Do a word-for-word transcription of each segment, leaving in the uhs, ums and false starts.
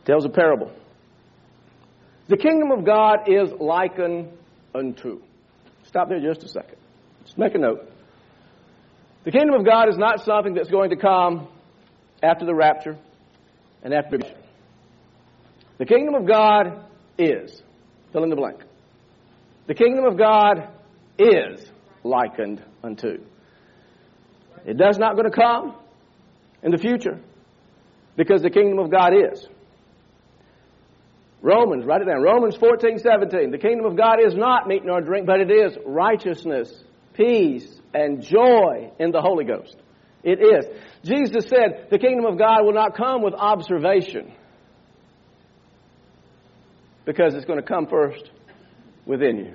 Tells a parable. The kingdom of God is likened unto. Stop there just a second. Just make a note. The kingdom of God is not something that's going to come after the rapture and after the mission. The kingdom of God is, fill in the blank. The kingdom of God is likened unto. It does not going to come in the future because the kingdom of God is. Romans, write it down. Romans fourteen seventeen. The kingdom of God is not meat nor drink, but it is righteousness, peace, and joy in the Holy Ghost. It is. Jesus said the kingdom of God will not come with observation because it's going to come first within you.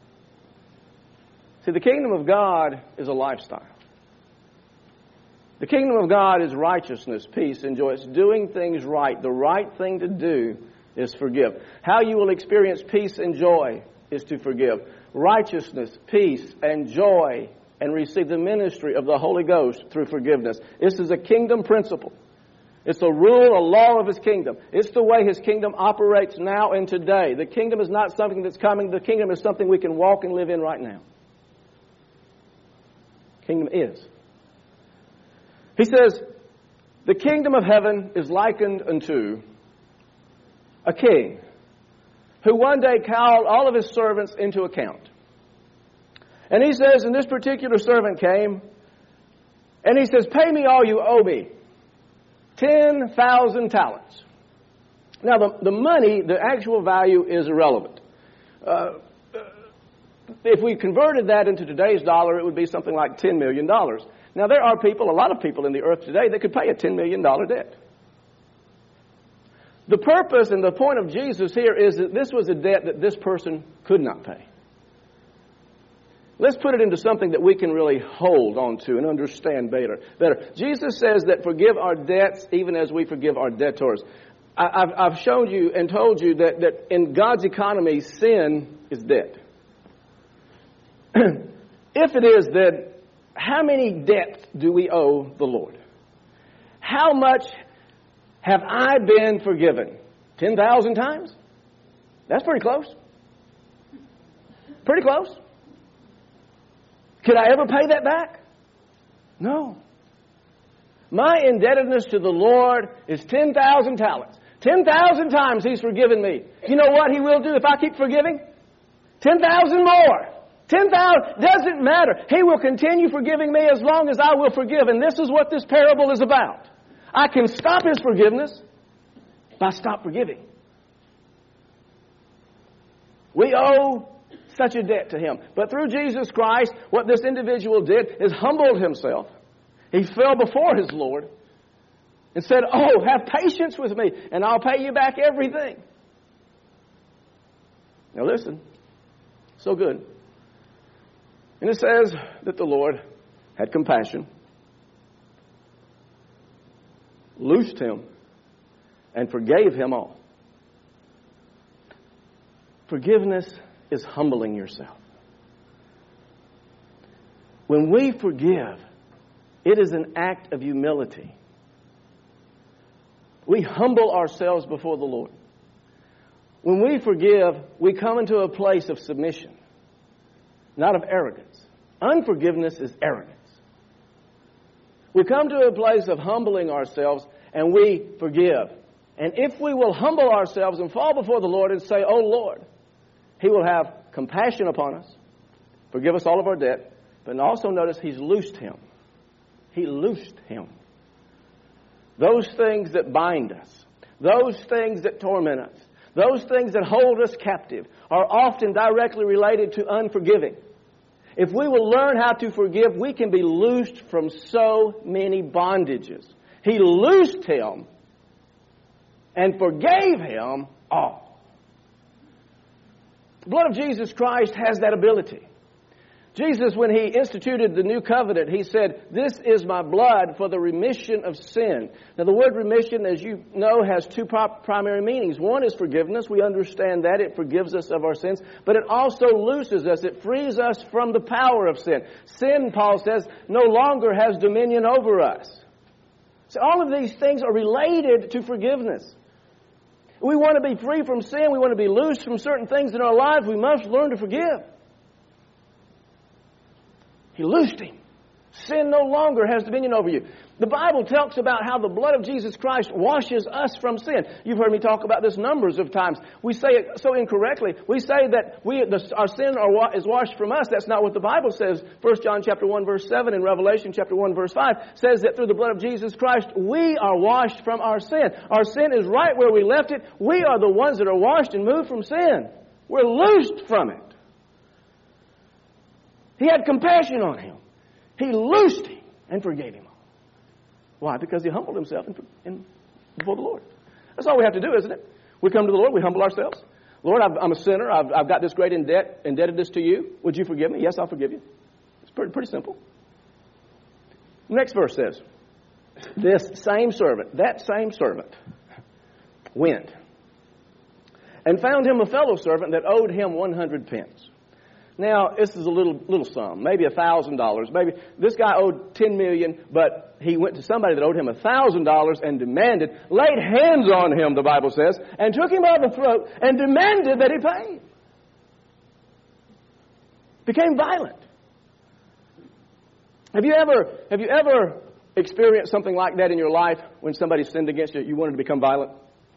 See, the kingdom of God is a lifestyle. The kingdom of God is righteousness, peace, and joy. It's doing things right. The right thing to do is forgive. How you will experience peace and joy is to forgive. Righteousness, peace, and joy, and receive the ministry of the Holy Ghost through forgiveness. This is a kingdom principle. It's a rule, a law of His kingdom. It's the way His kingdom operates now and today. The kingdom is not something that's coming. The kingdom is something we can walk and live in right now. Kingdom is. He says, the kingdom of heaven is likened unto a king who one day called all of his servants into account. And he says, and this particular servant came, and he says, pay me all you owe me. ten thousand talents. Now, the, the money, the actual value is irrelevant. Uh, if we converted that into today's dollar, it would be something like ten million dollars. Now, there are people, a lot of people in the earth today, that could pay a ten million dollars debt. The purpose and the point of Jesus here is that this was a debt that this person could not pay. Let's put it into something that we can really hold on to and understand better. Better. Jesus says that forgive our debts even as we forgive our debtors. I, I've, I've shown you and told you that, that in God's economy, sin is debt. If it is, then how many debts do we owe the Lord? How much have I been forgiven? ten thousand times? That's pretty close. Pretty close. Could I ever pay that back? No. My indebtedness to the Lord is ten thousand talents. ten thousand times He's forgiven me. You know what He will do if I keep forgiving? ten thousand more. ten thousand. Doesn't matter. He will continue forgiving me as long as I will forgive. And this is what this parable is about. I can stop His forgiveness by stop forgiving. We owe such a debt to Him. But through Jesus Christ, what this individual did is humbled himself. He fell before his Lord and said, oh, have patience with me and I'll pay you back everything. Now listen, so good. And it says that the Lord had compassion, loosed him, and forgave him all. Forgiveness is humbling yourself. When we forgive, it is an act of humility. We humble ourselves before the Lord. When we forgive, we come into a place of submission, not of arrogance. Unforgiveness is arrogance. We come to a place of humbling ourselves and we forgive. And if we will humble ourselves and fall before the Lord and say, oh Lord, He will have compassion upon us, forgive us all of our debt, but also notice He's loosed him. He loosed him. Those things that bind us, those things that torment us, those things that hold us captive are often directly related to unforgiving. If we will learn how to forgive, we can be loosed from so many bondages. He loosed him and forgave him all. The blood of Jesus Christ has that ability. Jesus, when He instituted the new covenant, He said, this is my blood for the remission of sin. Now, the word remission, as you know, has two primary meanings. One is forgiveness. We understand that. It forgives us of our sins. But it also looses us. It frees us from the power of sin. Sin, Paul says, no longer has dominion over us. So all of these things are related to forgiveness. We want to be free from sin. We want to be loose from certain things in our lives. We must learn to forgive. He loosed him. Sin no longer has dominion over you. The Bible talks about how the blood of Jesus Christ washes us from sin. You've heard me talk about this numbers of times. We say it so incorrectly. We say that we the, our sin are, is washed from us. That's not what the Bible says. First John chapter one verse seven and Revelation chapter one verse five says that through the blood of Jesus Christ we are washed from our sin. Our sin is right where we left it. We are the ones that are washed and moved from sin. We're loosed from it. He had compassion on him. He loosed him and forgave him all. Why? Because he humbled himself in, in, before the Lord. That's all we have to do, isn't it? We come to the Lord, we humble ourselves. Lord, I've, I'm a sinner. I've, I've got this great indebt, indebtedness to you. Would you forgive me? Yes, I'll forgive you. It's pretty, pretty simple. The next verse says, this same servant, that same servant, went and found him a fellow servant that owed him one hundred pence. Now, this is a little little sum, maybe a thousand dollars. Maybe this guy owed ten million, but he went to somebody that owed him a thousand dollars and demanded, laid hands on him, the Bible says, and took him by the throat and demanded that he pay. Became violent. Have you ever have you ever experienced something like that in your life when somebody sinned against you? You wanted to become violent?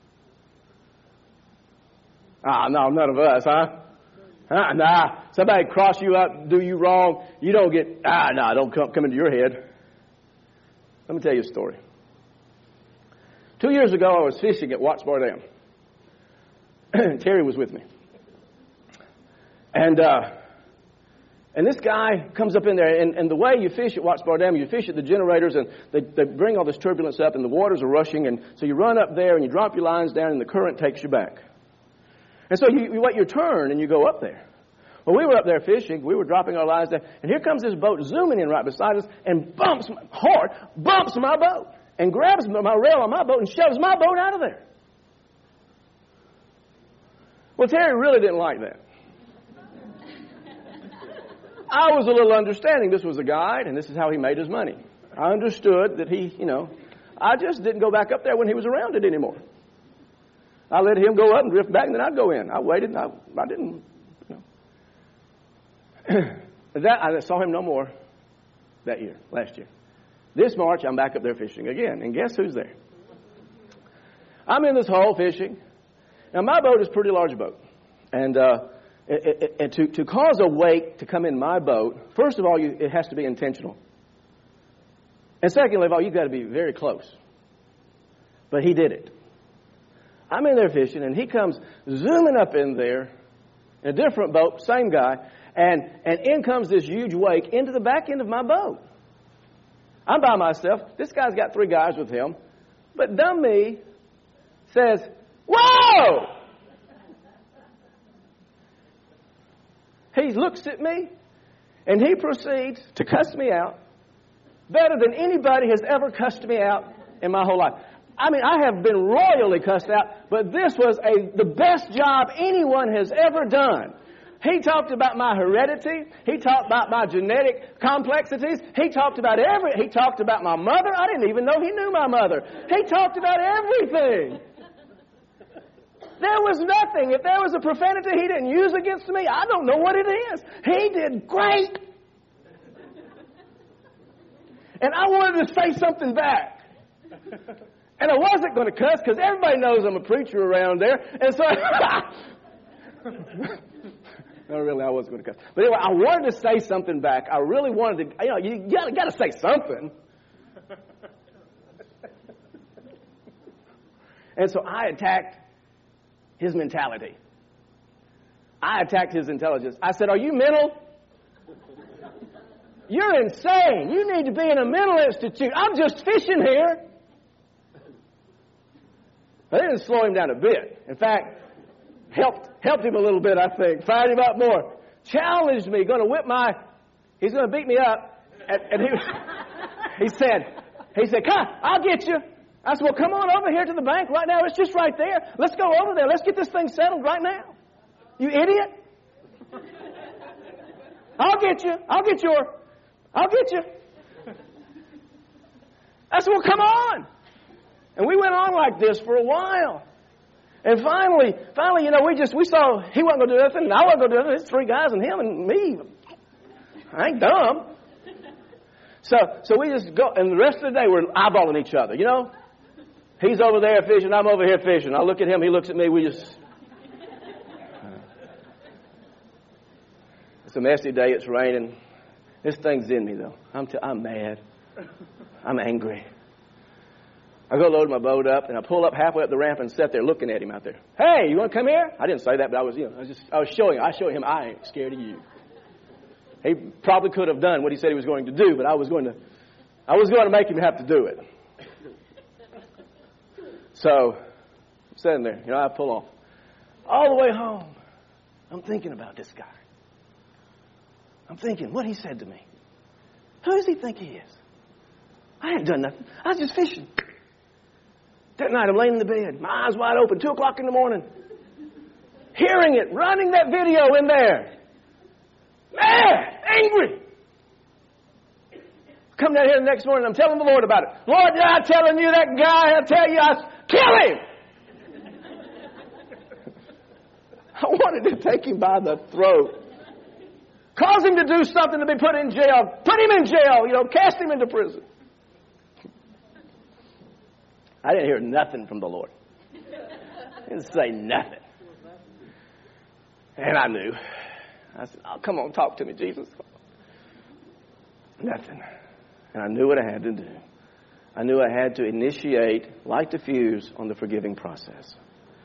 Ah, no, none of us, huh? Ah, nah, somebody cross you up, do you wrong, you don't get, ah, nah, don't come, come into your head. Let me tell you a story. Two years ago, I was fishing at Watts Bar Dam. Terry was with me. And uh, and this guy comes up in there, and, and the way you fish at Watts Bar Dam, you fish at the generators, and they, they bring all this turbulence up, and the waters are rushing, and so you run up there, and you drop your lines down, and the current takes you back. And so you, you wait your turn and you go up there. Well, we were up there fishing. We were dropping our lines down. And here comes this boat zooming in right beside us and bumps hard, bumps my boat and grabs my rail on my boat and shoves my boat out of there. Well, Terry really didn't like that. I was a little understanding. This was a guide and this is how he made his money. I understood that he, you know, I just didn't go back up there when he was around it anymore. I let him go up and drift back, and then I'd go in. I waited, and I, I didn't, you know. that, I saw him no more that year, last year. This March, I'm back up there fishing again, and guess who's there? I'm in this hole fishing. Now, my boat is a pretty large boat, and uh, it, it, it, to, to cause a wake to come in my boat, first of all, you, it has to be intentional. And secondly of all, you've got to be very close. But he did it. I'm in there fishing, and he comes zooming up in there in a different boat, same guy, and, and in comes this huge wake into the back end of my boat. I'm by myself. This guy's got three guys with him. But dumb me says, whoa! He looks at me, and he proceeds to cuss me out better than anybody has ever cussed me out in my whole life. I mean, I have been royally cussed out, but this was a the best job anyone has ever done. He talked about my heredity. He talked about my genetic complexities. He talked about every. He talked about my mother. I didn't even know he knew my mother. He talked about everything. There was nothing. If there was a profanity he didn't use against me, I don't know what it is. He did great. And I wanted to say something back. And I wasn't going to cuss because everybody knows I'm a preacher around there. And so, no, really, I wasn't going to cuss. But anyway, I wanted to say something back. I really wanted to, you know, you got, got to say something. And so I attacked his mentality. I attacked his intelligence. I said, are you mental? You're insane. You need to be in a mental institute. I'm just fishing here. I didn't slow him down a bit. In fact, helped helped him a little bit, I think. Fired him up more. Challenged me. Going to whip my... He's going to beat me up. And, and he, he said, he said, come, I'll get you. I said, well, come on over here to the bank right now. It's just right there. Let's go over there. Let's get this thing settled right now. You idiot. I'll get you. I'll get your... I'll get you. I said, well, come on. And we went on like this for a while. And finally, finally, you know, we just, we saw he wasn't going to do nothing, and I wasn't going to do nothing. It's three guys and him and me. I ain't dumb. So, so we just go, and the rest of the day we're eyeballing each other, you know. He's over there fishing, I'm over here fishing. I look at him, he looks at me, we just... It's a messy day, it's raining. This thing's in me, though. I'm, t- I'm mad. I'm angry. I go load my boat up, and I pull up halfway up the ramp and sit there looking at him out there. Hey, you want to come here? I didn't say that, but I was, you know, I was just, I was showing, I showed him I ain't scared of you. He probably could have done what he said he was going to do, but I was going to, I was going to make him have to do it. So, I'm sitting there, you know, I pull off. All the way home, I'm thinking about this guy. I'm thinking what he said to me. Who does he think he is? I hadn't done nothing. I was just fishing. That night, I'm laying in the bed, my eyes wide open, two o'clock in the morning, hearing it, running that video in there. Mad, angry. Come down here the next morning, I'm telling the Lord about it. Lord, did I telling you that guy? I tell you, I kill him. I wanted to take him by the throat, cause him to do something to be put in jail, put him in jail, you know, cast him into prison. I didn't hear nothing from the Lord. I didn't say nothing. And I knew. I said, oh, come on, talk to me, Jesus. Nothing. And I knew what I had to do. I knew I had to initiate, light the fuse on the forgiving process.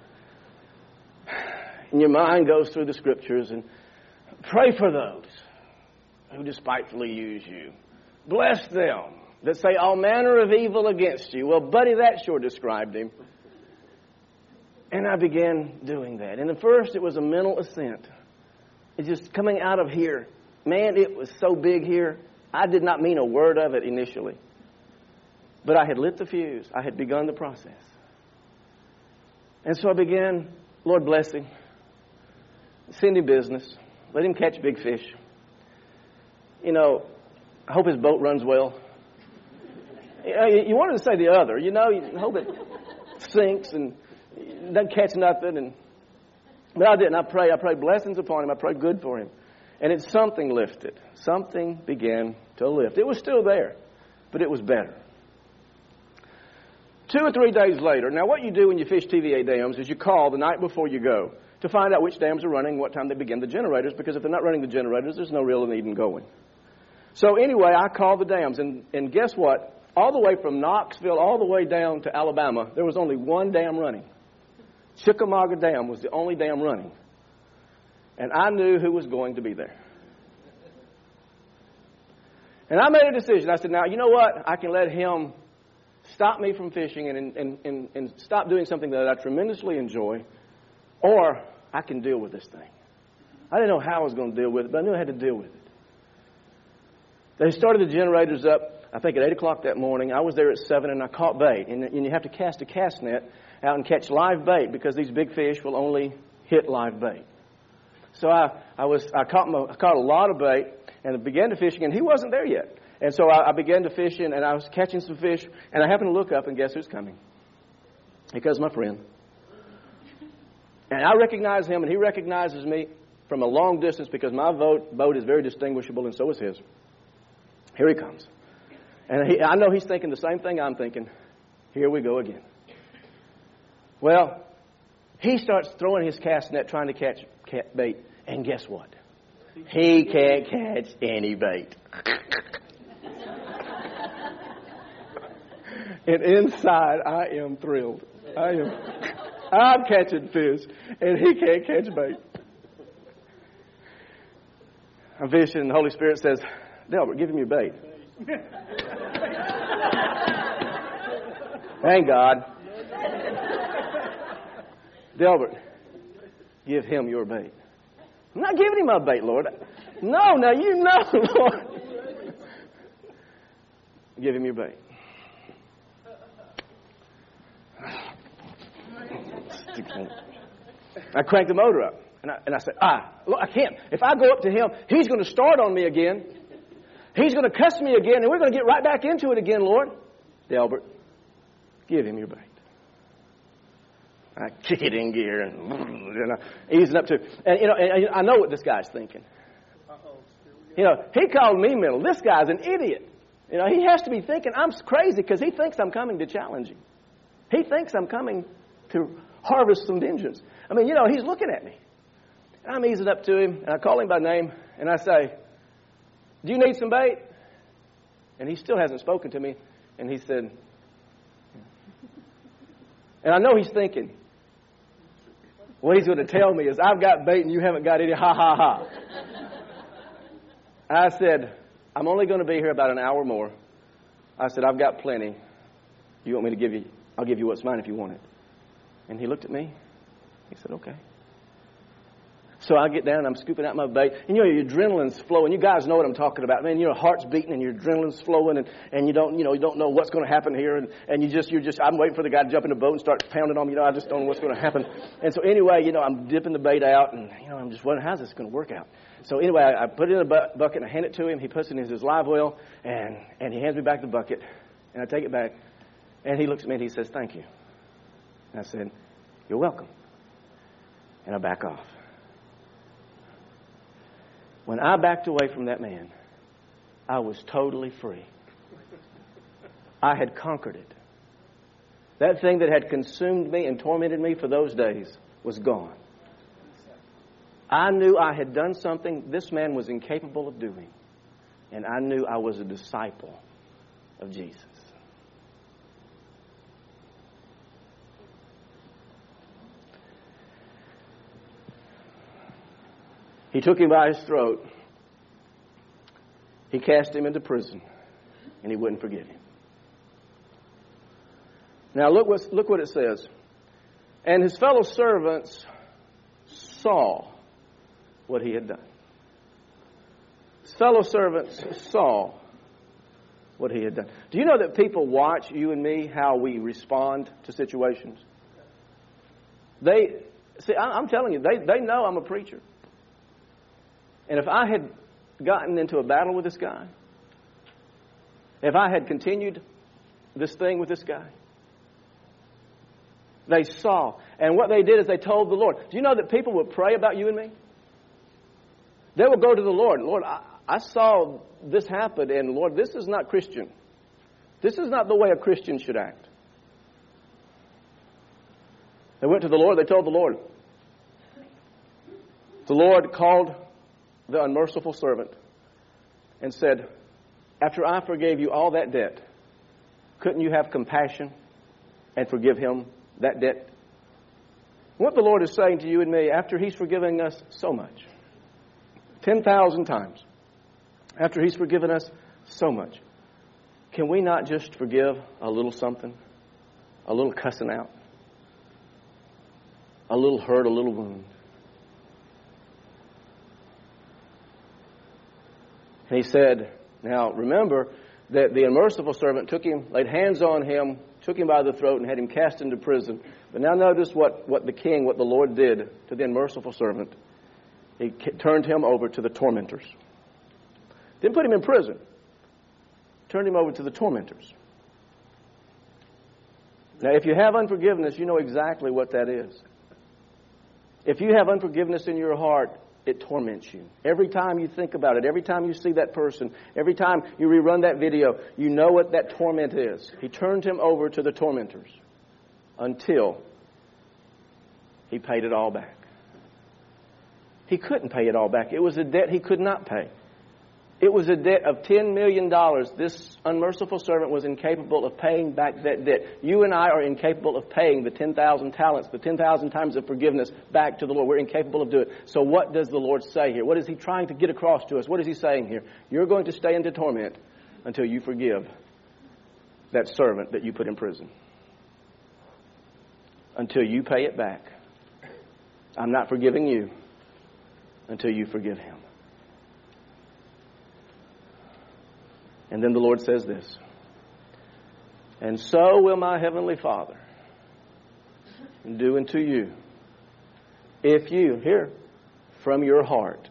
And your mind goes through the scriptures and pray for those who despitefully use you. Bless them that say all manner of evil against you. Well, buddy, that sure described him. And I began doing that. And at first, it was a mental assent. It's just coming out of here. Man, it was so big here. I did not mean a word of it initially. But I had lit the fuse. I had begun the process. And so I began, Lord bless him. Send him business. Let him catch big fish. You know, I hope his boat runs well. You wanted to say the other, you know, you hope it sinks and doesn't catch nothing. And but I didn't. I pray. I prayed blessings upon him. I prayed good for him. And it's something lifted. Something began to lift. It was still there, but it was better. Two or three days later, now what you do when you fish T V A dams is you call the night before you go to find out which dams are running, what time they begin the generators, because if they're not running the generators, there's no real need in going. So anyway, I called the dams, and, and guess what? All the way from Knoxville all the way down to Alabama, there was only one dam running. Chickamauga Dam was the only dam running. And I knew who was going to be there. And I made a decision. I said, now, you know what? I can let him stop me from fishing and, and, and, and stop doing something that I tremendously enjoy, or I can deal with this thing. I didn't know how I was going to deal with it, but I knew I had to deal with it. They started the generators up, I think, at eight o'clock that morning. I was there at seven, and I caught bait. And, and you have to cast a cast net out and catch live bait because these big fish will only hit live bait. So I, I was I caught my, I caught a lot of bait and I began to fishing, and he wasn't there yet. And so I, I began to fish, and, and I was catching some fish, and I happened to look up, and guess who's coming? Here comes my friend. And I recognize him, and he recognizes me from a long distance because my boat, boat is very distinguishable, and so is his. Here he comes. And he, I know he's thinking the same thing I'm thinking. Here we go again. Well, he starts throwing his cast net trying to catch cat bait, and guess what? He can't catch any bait. And inside, I am thrilled. I am. I'm catching fish, and he can't catch bait. I'm fishing, and the Holy Spirit says, Delbert, give him your bait. Thank God. Delbert, give him your bait. I'm not giving him my bait, Lord. No, now you know, Lord. Give him your bait. I cranked the motor up, and I, and I said, ah, look, I can't. If I go up to him, he's going to start on me again. He's going to cuss me again, and we're going to get right back into it again, Lord. Delbert, give him your bait. I kick it in gear and you know, easing up to, and you know, and I know what this guy's thinking. You know, he called me mental. This guy's an idiot. You know, he has to be thinking I'm crazy because he thinks I'm coming to challenge him. He thinks I'm coming to harvest some vengeance. I mean, you know, he's looking at me. And I'm easing up to him, and I call him by name, and I say, do you need some bait? And he still hasn't spoken to me. And he said, and I know he's thinking, what he's going to tell me is, I've got bait and you haven't got any, ha, ha, ha. I said, I'm only going to be here about an hour more. I said, I've got plenty. You want me to give you, I'll give you what's mine if you want it. And he looked at me. He said, okay. So I get down and I'm scooping out my bait. And you know, your adrenaline's flowing. You guys know what I'm talking about. Man, your heart's beating and your adrenaline's flowing and, and you don't, you know, you don't know what's going to happen here. And, and you just, you're just, I'm waiting for the guy to jump in the boat and start pounding on me. You know, I just don't know what's going to happen. And so anyway, you know, I'm dipping the bait out and, you know, I'm just wondering, how's this going to work out? So anyway, I, I put it in a bu- bucket and I hand it to him. He puts it in his live well and, and he hands me back the bucket. And I take it back and he looks at me and he says, thank you. And I said, you're welcome. And I back off. When I backed away from that man, I was totally free. I had conquered it. That thing that had consumed me and tormented me for those days was gone. I knew I had done something this man was incapable of doing. And I knew I was a disciple of Jesus. He took him by his throat. He cast him into prison, and he wouldn't forgive him. Now look what, look what it says. And his fellow servants saw what he had done. His fellow servants saw what he had done. Do you know that people watch you and me, how we respond to situations? They see, I'm telling you, they, they know I'm a preacher. And if I had gotten into a battle with this guy, if I had continued this thing with this guy, they saw. And what they did is they told the Lord. Do you know that people will pray about you and me? They will go to the Lord. Lord, I, I saw this happen, and Lord, this is not Christian. This is not the way a Christian should act. They went to the Lord. They told the Lord. The Lord called the unmerciful servant and said, after I forgave you all that debt, couldn't you have compassion and forgive him that debt? What the Lord is saying to you and me, after he's forgiven us so much, ten thousand times, after he's forgiven us so much, can we not just forgive a little something, a little cussing out, a little hurt, a little wound? And he said, now remember that the unmerciful servant took him, laid hands on him, took him by the throat and had him cast into prison. But now notice what, what the king, what the Lord did to the unmerciful servant. He turned him over to the tormentors. Didn't put him in prison. Turned him over to the tormentors. Now if you have unforgiveness, you know exactly what that is. If you have unforgiveness in your heart, it torments you. Every time you think about it, every time you see that person, every time you rerun that video, you know what that torment is. He turned him over to the tormentors until he paid it all back. He couldn't pay it all back. It was a debt he could not pay. It was a debt of ten million dollars. This unmerciful servant was incapable of paying back that debt. You and I are incapable of paying the ten thousand talents, the ten thousand times of forgiveness back to the Lord. We're incapable of doing it. So what does the Lord say here? What is he trying to get across to us? What is he saying here? You're going to stay into torment until you forgive that servant that you put in prison. Until you pay it back. I'm not forgiving you until you forgive him. And then the Lord says this, and so will my heavenly Father do unto you, if you, here, from your heart,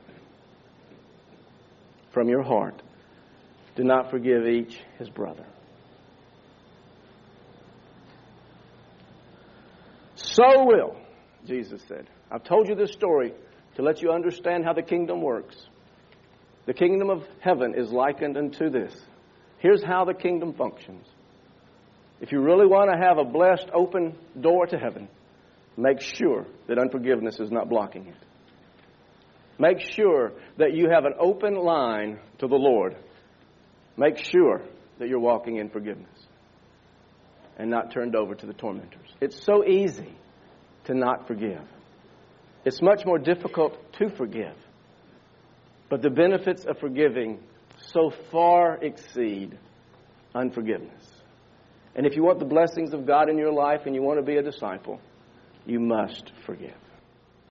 from your heart, do not forgive each his brother. so will, Jesus said. I've told you this story to let you understand how the kingdom works. The kingdom of heaven is likened unto this. Here's how the kingdom functions. If you really want to have a blessed open door to heaven, make sure that unforgiveness is not blocking it. Make sure that you have an open line to the Lord. Make sure that you're walking in forgiveness and not turned over to the tormentors. It's so easy to not forgive. It's much more difficult to forgive. But the benefits of forgiving so far exceed unforgiveness. And if you want the blessings of God in your life and you want to be a disciple, you must forgive.